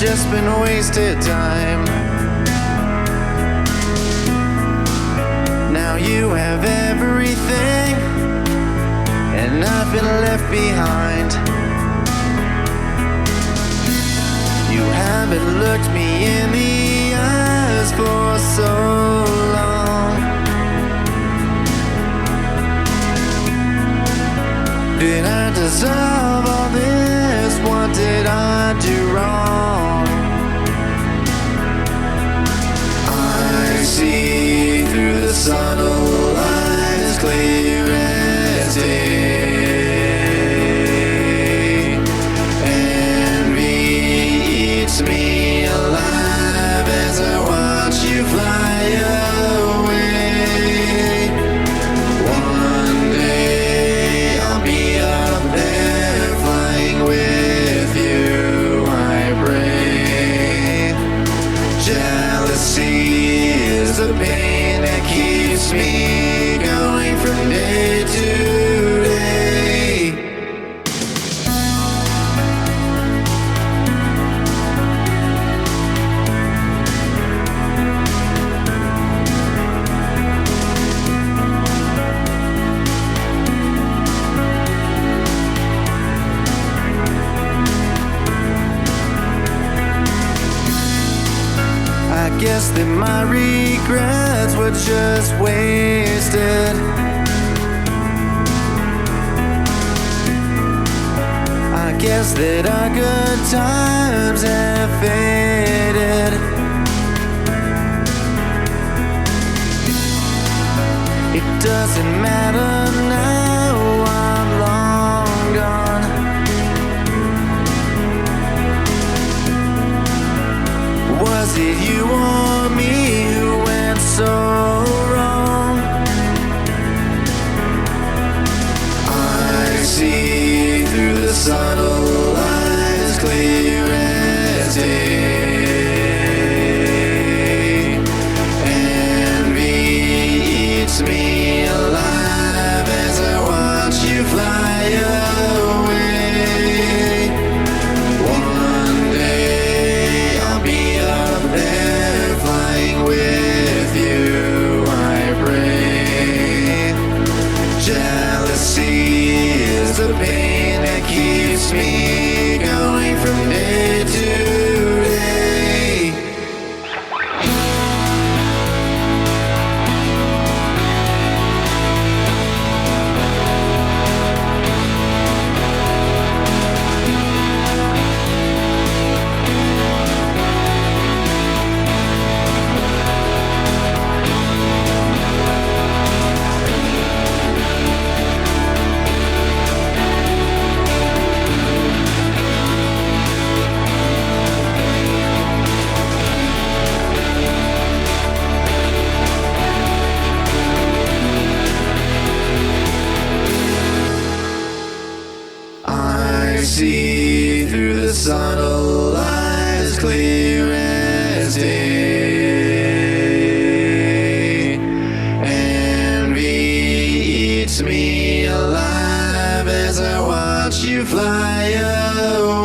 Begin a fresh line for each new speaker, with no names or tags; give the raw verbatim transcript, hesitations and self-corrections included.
just been wasted time. Now you have everything, and I've been left behind. You haven't looked me in the eyes for so long. Did I deserve all this? What did I do wrong? I see through the subtle lies clear as day. Envy eats me alive as I watch you fly away. One day I'll be up there flying with you, I pray. Jealousy is the pain that keeps me going from day to day. I guess that my regrets were just wasted. I guess that our good times have faded. It doesn't matter now, I'm long gone. Was it you or me who went so wrong? I see through the subtle lies clear as day. Envy eats me alive as I watch you fly away. One day I'll be up there flying with you, I pray. Jealousy is the pain that keeps me going from day to day. I see through the subtle lies clear as day. Envy eats me alive as I watch you fly away.